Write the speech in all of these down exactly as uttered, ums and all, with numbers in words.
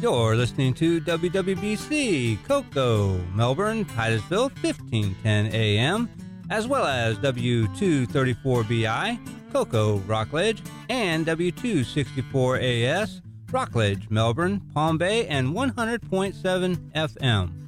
You're listening to W W B C, Cocoa, Melbourne, Titusville, fifteen ten A M, as well as W two thirty-four B I, Cocoa, Rockledge, and W two sixty-four A S, Rockledge, Melbourne, Palm Bay, and one hundred point seven F M.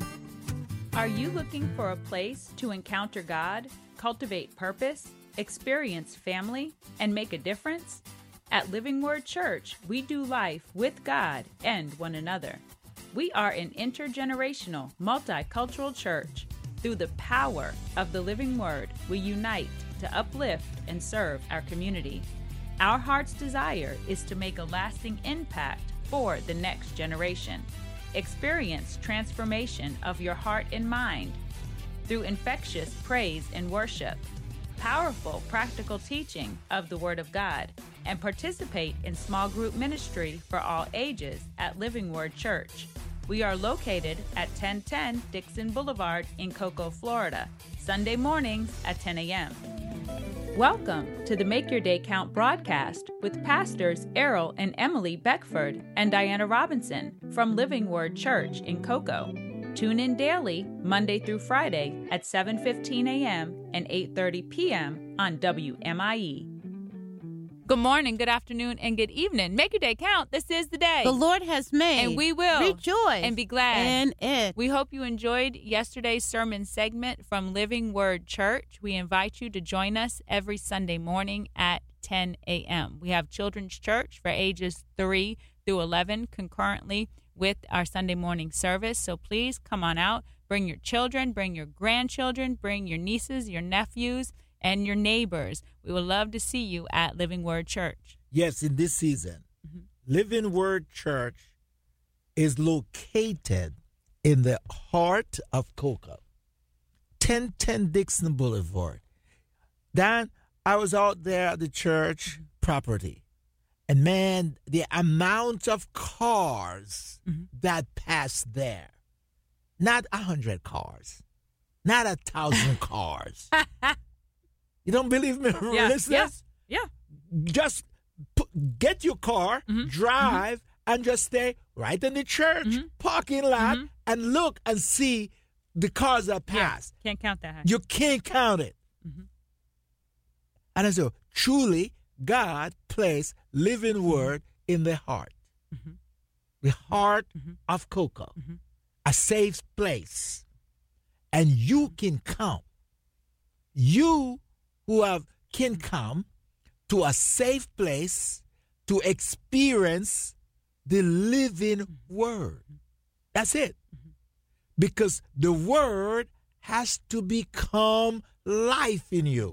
Are you looking for a place to encounter God, cultivate purpose, experience family, and make a difference? At Living Word Church, we do life with God and one another. We are an intergenerational, multicultural church. Through the power of the Living Word, we unite to uplift and serve our community. Our heart's desire is to make a lasting impact for the next generation. Experience transformation of your heart and mind through infectious praise and worship, powerful practical teaching of the Word of God, and participate in small group ministry for all ages at Living Word Church. We are located at ten ten Dixon Boulevard in Cocoa, Florida, Sunday mornings at ten A M Welcome to the Make Your Day Count broadcast with Pastors Errol and Emily Beckford and Diana Robinson from Living Word Church in Cocoa. Tune in daily, Monday through Friday at seven fifteen A M and eight thirty P M on W M I E. Good morning, good afternoon, and good evening. Make your day count. This is the day the Lord has made. And we will rejoice and be glad in it. We hope you enjoyed yesterday's sermon segment from Living Word Church. We invite you to join us every Sunday morning at ten A M We have Children's Church for ages three through eleven concurrently with our Sunday morning service. So please come on out. Bring your children, bring your grandchildren, bring your nieces, your nephews, and your neighbors. We would love to see you at Living Word Church. Yes, in this season, mm-hmm. Living Word Church is located in the heart of Cocoa, ten ten Dixon Boulevard. Dan, I was out there at the church mm-hmm. property, and man, the amount of cars mm-hmm. that pass there, not a hundred cars, not a thousand cars. You don't believe me, yeah, listeners? Yeah, yeah. Just put, get your car, mm-hmm. drive, mm-hmm. and just stay right in the church mm-hmm. parking lot mm-hmm. and look and see the cars that pass. Yeah, can't count that high. You can't count it. Mm-hmm. And I said, truly, God placed Living Word in the heart. Mm-hmm. The heart mm-hmm. of Cocoa. Mm-hmm. A safe place. And you can come. You who have can come to a safe place to experience the living word. That's it. Because the word has to become life in you.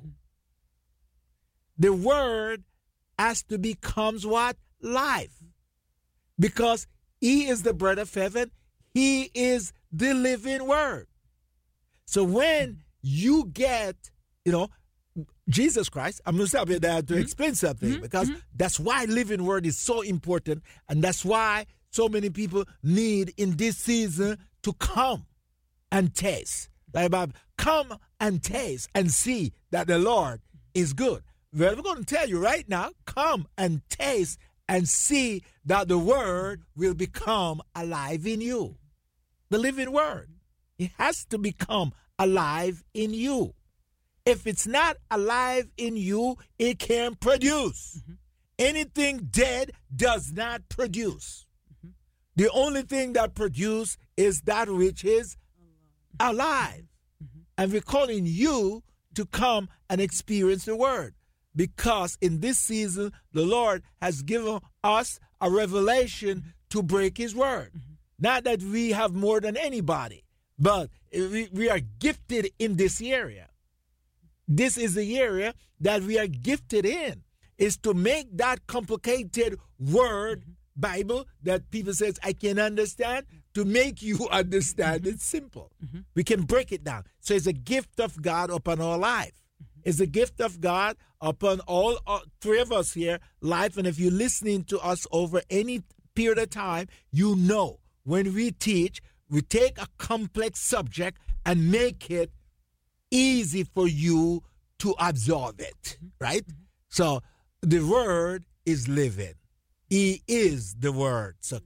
The word has to become what? Life. Because he is the bread of heaven. He is the living word. So when you get, you know, Jesus Christ, I'm going to stop you there to mm-hmm. explain something mm-hmm. because mm-hmm. that's why living word is so important, and that's why so many people need in this season to come and taste. Like Bible, come and taste and see that the Lord is good. Well, we're going to tell you right now, come and taste and see that the word will become alive in you. The living word. It has to become alive in you. If it's not alive in you, it can't produce. Mm-hmm. Anything dead does not produce. Mm-hmm. The only thing that produces is that which is alive. Mm-hmm. And we're calling you to come and experience the word. Because in this season, the Lord has given us a revelation to break his word. Mm-hmm. Not that we have more than anybody, but we, we are gifted in this area. This is the area that we are gifted in, is to make that complicated word, mm-hmm. Bible, that people says, I can understand, to make you understand mm-hmm. it's simple. Mm-hmm. We can break it down. So it's a gift of God upon our life. Mm-hmm. It's a gift of God upon all uh, three of us here, life. And if you're listening to us over any period of time, you know when we teach, we take a complex subject and make it easy for you to absorb it, right? Mm-hmm. So the word is living. He is the word. So,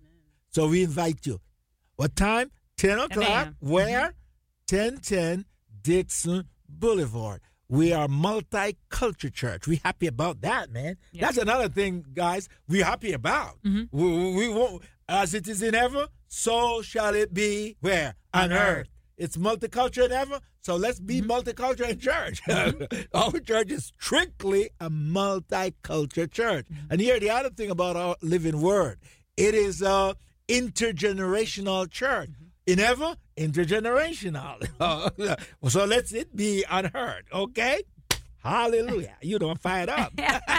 So we invite you. What time? ten o'clock. Where? ten ten Dixon Boulevard. We are multicultural church. We're happy about that, man. Yep. That's another thing, guys, we're happy about. Mm-hmm. We, we won't, as it is in heaven, so shall it be where? On, On earth. earth. It's multicultural in heaven, so let's be mm-hmm. multicultural in church. Mm-hmm. Our church is strictly a multicultural church. Mm-hmm. And here, the other thing about our living word, it is a intergenerational church. Mm-hmm. In heaven, intergenerational. So let's it be unheard, okay? Hallelujah. You don't fire it up.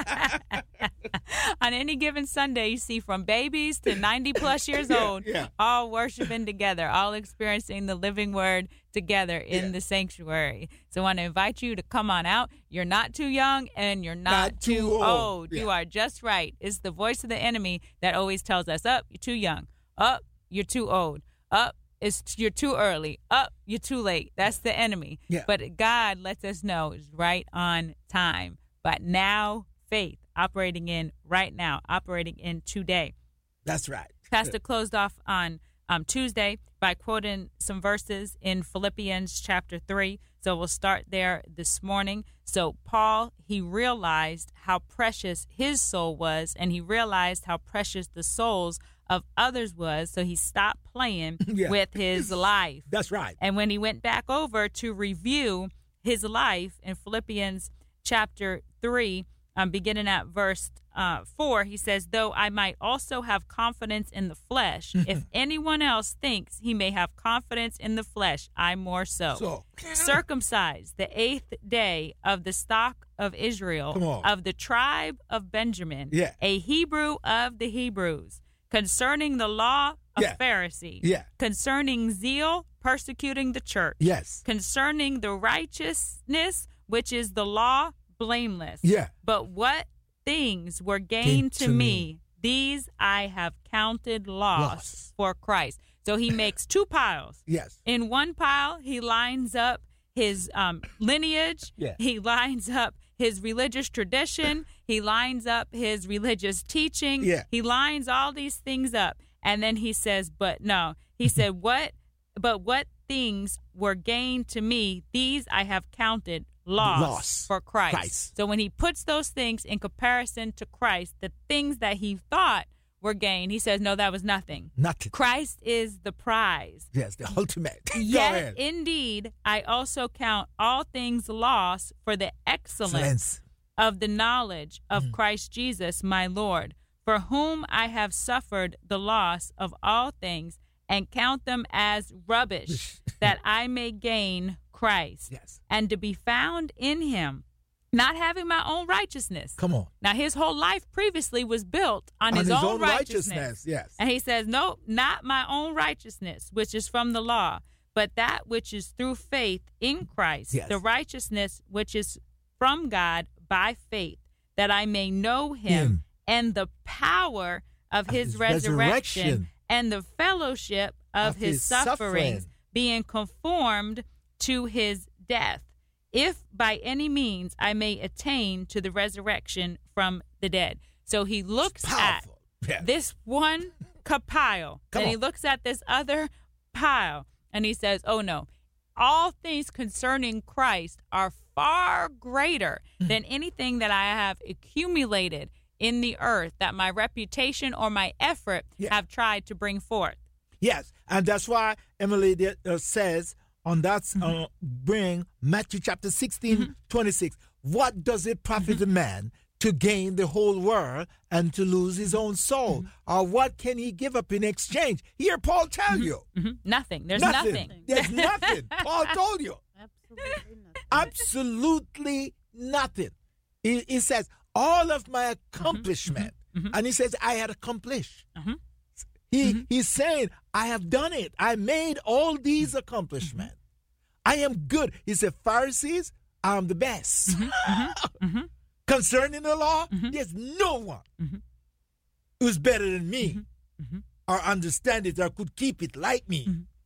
On any given Sunday, you see from babies to ninety plus years yeah, old, yeah. all worshiping together, all experiencing the living word together in yeah. the sanctuary. So I want to invite you to come on out. You're not too young and you're not, not too, too old. old. Yeah. You are just right. It's the voice of the enemy that always tells us, up, you're too young. Up, you're too old. Up, It's, you're too early. Up, you're too late. That's the enemy. Yeah. But God lets us know it's right on time. But now, faith, operating in right now, operating in today. That's right. Pastor closed off on um, Tuesday by quoting some verses in Philippians chapter three. So we'll start there this morning. So Paul, he realized how precious his soul was, and he realized how precious the souls of others was, so he stopped playing yeah. with his life. That's right. And when he went back over to review his life in Philippians chapter three, um, beginning at verse uh, four, he says, though I might also have confidence in the flesh, if anyone else thinks he may have confidence in the flesh, I more so. so. Circumcised the eighth day of the stock of Israel, of the tribe of Benjamin, yeah. a Hebrew of the Hebrews, concerning the law of yeah. Pharisee, yeah. concerning zeal, persecuting the church, yes. concerning the righteousness, which is the law, blameless. Yeah. But what things were gained to, to me, me, these I have counted loss, loss for Christ. So he makes two piles. Yes. In one pile, he lines up his um, lineage. Yeah. He lines up his religious tradition. He lines up his religious teaching. Yeah. He lines all these things up. And then he says, but no. He said, what, but what things were gained to me, these I have counted loss, loss for Christ. Christ. So when he puts those things in comparison to Christ, the things that he thought were gained, he says, no, that was nothing. Nothing. Christ is the prize. Yes, the ultimate. Yet, indeed, I also count all things lost for the excellence, excellence. of the knowledge of mm. Christ Jesus, my Lord, for whom I have suffered the loss of all things, and count them as rubbish, that I may gain Christ, yes. and to be found in him, not having my own righteousness. Come on. Now, his whole life previously was built on, on his, his own, own righteousness. righteousness. Yes. And he says, no, not my own righteousness, which is from the law, but that which is through faith in Christ, yes. the righteousness which is from God by faith, that I may know him, him. and the power of his, his resurrection, resurrection and the fellowship of, of his, his sufferings, suffering. being conformed to his death, if by any means I may attain to the resurrection from the dead. So he looks at yeah. this one pile, and he looks at this other pile, and he says, oh no, all things concerning Christ are far greater mm. than anything that I have accumulated in the earth, that my reputation or my effort yeah. have tried to bring forth. Yes, and that's why Emily did, uh, says on that, mm-hmm. uh, bring Matthew chapter sixteen, mm-hmm. twenty-six. What does it profit mm-hmm. a man to gain the whole world and to lose his own soul? Mm-hmm. Or what can he give up in exchange? Here, Paul tell mm-hmm. you. Mm-hmm. Nothing. There's nothing. nothing. There's nothing. Paul told you. Absolutely nothing. Absolutely nothing. He, he says, all of my accomplishment. Mm-hmm. And he says, I had accomplished. Mm-hmm. He, mm-hmm. He's saying, I have done it. I made all these accomplishments. Mm-hmm. I am good. He said, Pharisees, I'm the best. Mm-hmm. Mm-hmm. Concerning the law, mm-hmm. there's no one mm-hmm. who's better than me mm-hmm. or understand it or could keep it like me.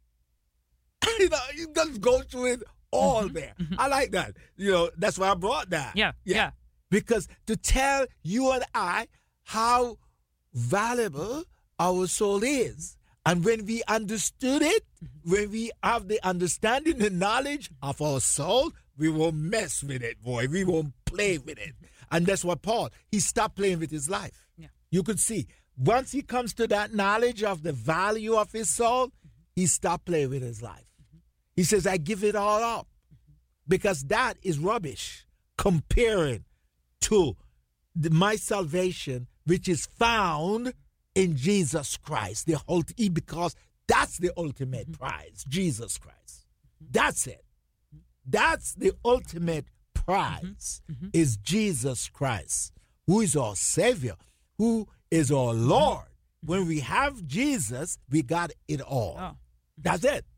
Mm-hmm. You know, you just go through it all mm-hmm. there. Mm-hmm. I like that. You know, that's why I brought that. Yeah, yeah. yeah. Because to tell you and I how valuable our soul is And when we understood it, when we have the understanding and knowledge of our soul, we won't mess with it, boy. We won't play with it. And that's what Paul, he stopped playing with his life. Yeah. You could see, once he comes to that knowledge of the value of his soul, he stopped playing with his life. He says, I give it all up. Because that is rubbish comparing to the, my salvation, which is found in Jesus Christ, the ulti- because that's the ultimate mm-hmm. prize, Jesus Christ. Mm-hmm. That's it. That's the ultimate prize, mm-hmm. is Jesus Christ, who is our Savior, who is our Lord. Mm-hmm. When we have Jesus, we got it all. Oh. That's it.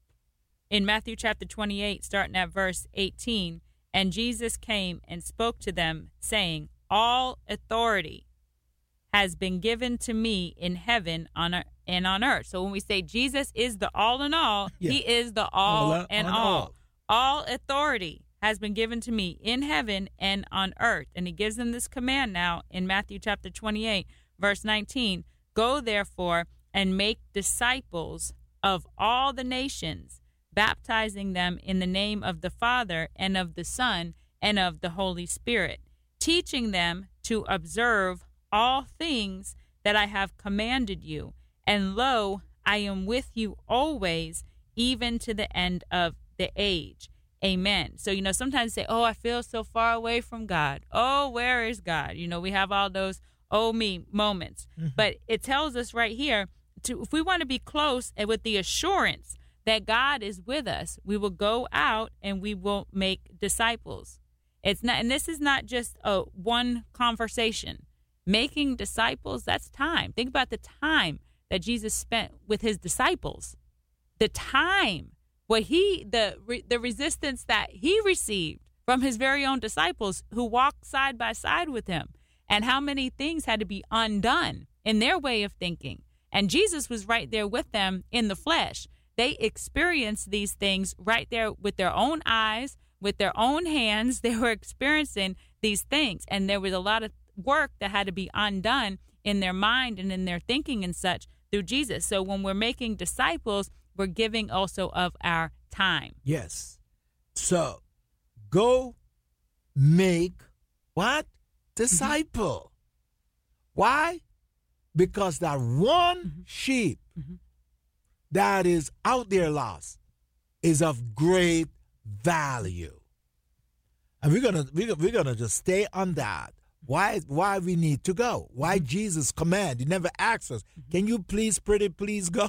In Matthew chapter twenty-eight, starting at verse eighteen, and Jesus came and spoke to them, saying, all authority has been given to me in heaven on earth, and on earth. So when we say Jesus is the all in all, yeah. he is the all, all and all. all. All authority has been given to me in heaven and on earth. And he gives them this command now in Matthew chapter twenty-eight, verse nineteen. Go therefore and make disciples of all the nations, baptizing them in the name of the Father and of the Son and of the Holy Spirit, teaching them to observe all things that I have commanded you. And lo, I am with you always, even to the end of the age. Amen. So, you know, sometimes say, oh, I feel so far away from God. Oh, where is God? You know, we have all those, oh, me moments. Mm-hmm. But it tells us right here, to if we want to be close and with the assurance that God is with us, we will go out and we will make disciples. It's not, and this is not just a one conversation. Making disciples, that's time. Think about the time that Jesus spent with his disciples. The time where he, the the resistance that he received from his very own disciples who walked side by side with him, and how many things had to be undone in their way of thinking. And Jesus was right there with them in the flesh. They experienced these things right there with their own eyes, with their own hands. They were experiencing these things. And there was a lot of work that had to be undone in their mind and in their thinking and such through Jesus. So when we're making disciples, we're giving also of our time. Yes. So go make what? Disciple. Mm-hmm. Why? Because that one mm-hmm. sheep mm-hmm. that is out there lost is of great value. And we're gonna we're, we're gonna just stay on that. Why why we need to go? Why Jesus command? He never asked us, can you please, pretty please go?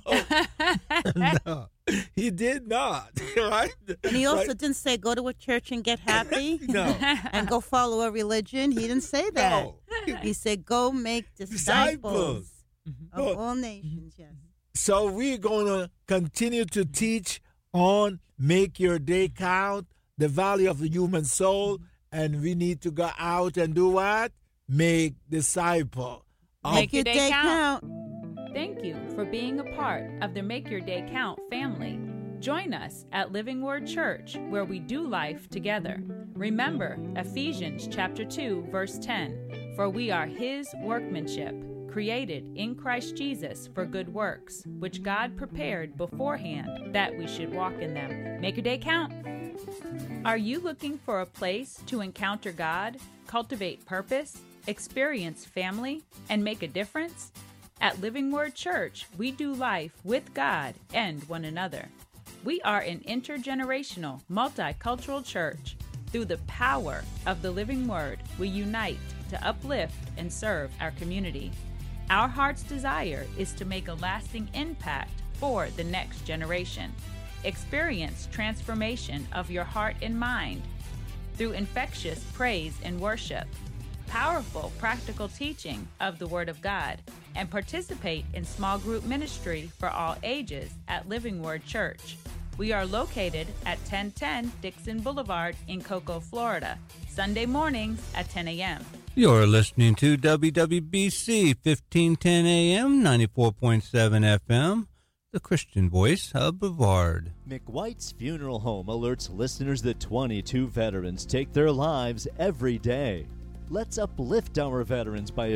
No, he did not. Right? And he also right? didn't say go to a church and get happy. No. And go follow a religion. He didn't say that. No. He said go make disciples, disciples. of no. all nations. Yes. So we're going to continue to teach on make your day count, the value of the human soul. And we need to go out and do what? Make disciple. Make your day count. Thank you for being a part of the Make Your Day Count family. Join us at Living Word Church, where we do life together. Remember Ephesians chapter two, verse ten, for we are his workmanship, created in Christ Jesus for good works, which God prepared beforehand that we should walk in them. Make your day count. Are you looking for a place to encounter God, cultivate purpose, experience family, and make a difference? At Living Word Church, we do life with God and one another. We are an intergenerational, multicultural church. Through the power of the Living Word, we unite to uplift and serve our community. Our heart's desire is to make a lasting impact for the next generation. Experience transformation of your heart and mind through infectious praise and worship, powerful practical teaching of the Word of God, and participate in small group ministry for all ages at Living Word Church. We are located at ten ten Dixon Boulevard in Cocoa, Florida, Sunday mornings at ten a.m. You're listening to W W B C fifteen ten A M, ninety-four point seven F M, the Christian voice of Brevard. McWhite's Funeral Home alerts listeners that twenty-two veterans take their lives every day. Let's uplift our veterans by